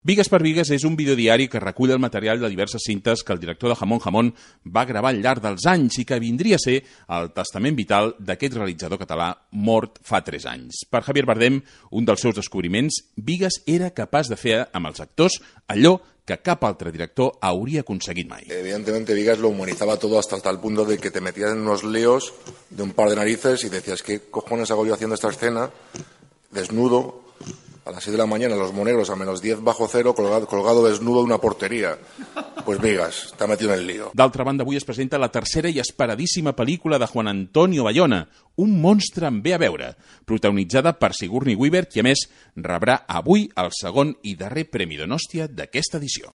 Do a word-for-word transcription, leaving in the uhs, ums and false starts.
Vigues per Vigues és un videodiari que recull el material de diverses cintes que el director de Jamón Jamón va gravar al llarg dels anys i que vindria a ser el testament vital d'aquest realitzador català mort fa tres anys. Per Javier Bardem, un dels seus descobriments, Vigues era capaç de fer amb els actors allò que cap altre director hauria aconseguit mai. Evidentemente Vigues lo humanizaba todo hasta tal punto de que te metías en unos líos de un par de narices y decías, ¿qué cojones hago yo haciendo esta escena? Desnudo, a las seis de la mañana, los monegros a menos diez bajo cero, colgado, colgado desnudo de una portería. Pues Vigues, està metido en el lío. D'altra banda, avui es presenta la tercera i esperadíssima pel·lícula de Juan Antonio Bayona, Un monstre en ve a veure, protagonitzada per Sigourney Weaver, qui a més rebrà avui el segon i darrer Premi Donòstia d'aquesta edició.